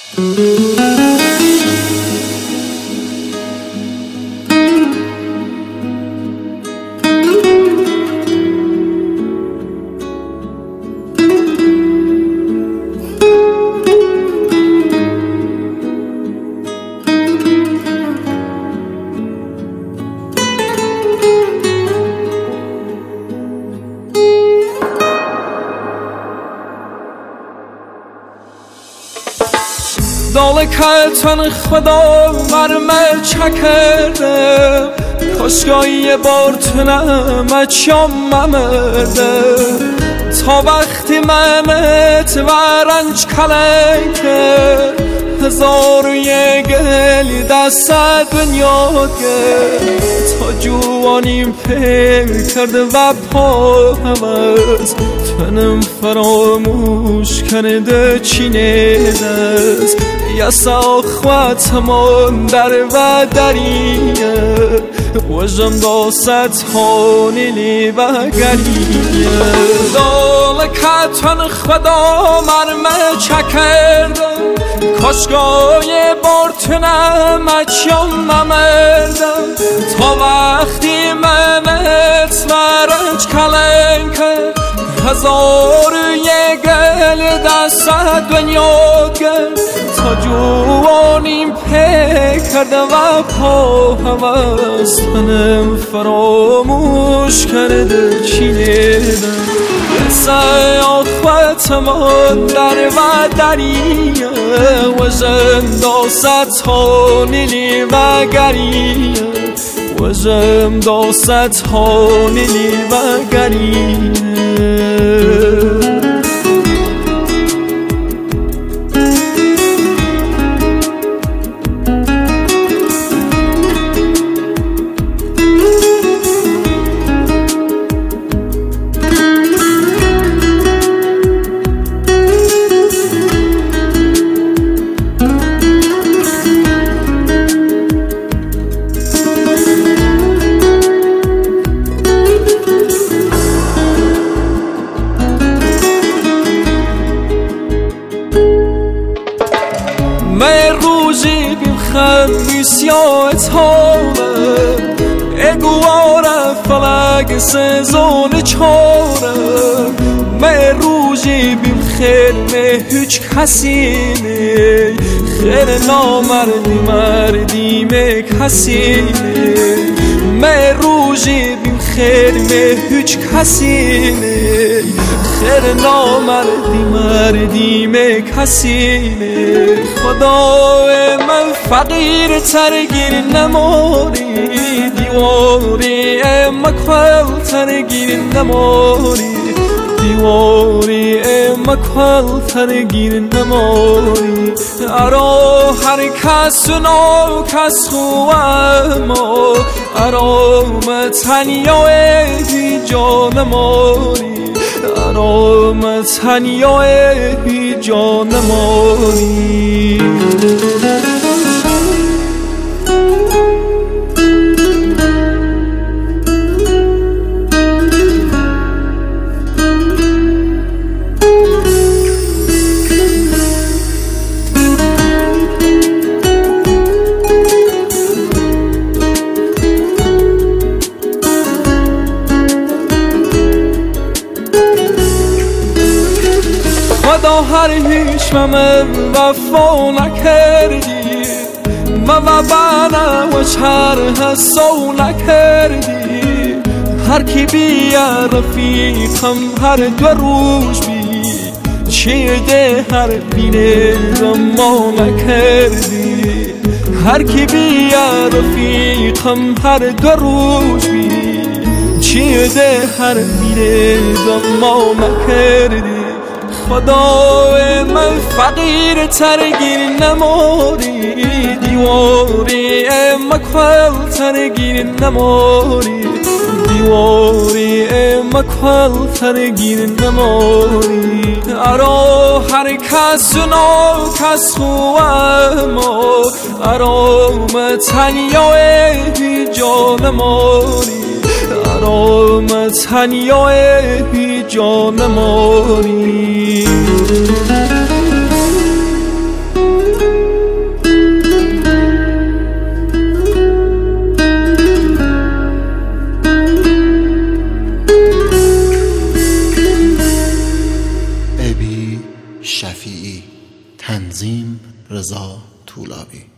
دال کتن خدا مرمه چکرده کاشگاه یه بار تنم اچام ممرده تا وقتی منت ورنج کلنگه هزار و یه گل دست دنیا گه تا جوانیم پیر کرده و پا همز تنم فراموش کرده چینه دست یا ساخوات همون در و دریه وجم داست هانیلی و گریه دال کتن خدا مرمه چکرده کاشگاه بار تنم اچام ممردم تا وقتی منت ورنج کلنگه هزار یه گل دست دنیا گل تا جوانیم پی کرده و پا هوس تنم فراموش کرده چینیدم سیافتمان در و دریه و زنداست هانیلی و گریه و زنداست هانیلی و گریه خمیسیات هاره اگواره فلک سزون چاره من روزی بیم خیر نه هیچ کسی نه خیر نامردی مردی می کسی نه من روزی بیم خیر نه هیچ کسی نه خیر نامردی مردی می کسی نه خدای من فقیر ترگیر نماری دیواری مکول ترگیر نماری دیواری مکول ترگیر نماری ارا هر کس نو کس خوامو ارا متنیای جان ماری ارا متنیای جان ماری خدا هر هیچ من وفا نکردی من و بنم و چر حسو نکردی هر کی بیا رفیقم هر دو روز بی چیده هر بینه ما نکردی هر کی بیا رفیقم هر دو روز بی چیده هر بینه ما نکردی خدای من فقیر ترگیر نماری دیواری مکول ترگیر نماری دیواری مکول ترگیر نماری ارا هر کس نو کس خوامو ارا متنیای جان ماری ارا متنیای جان ماری تنظیم رضا طولابی.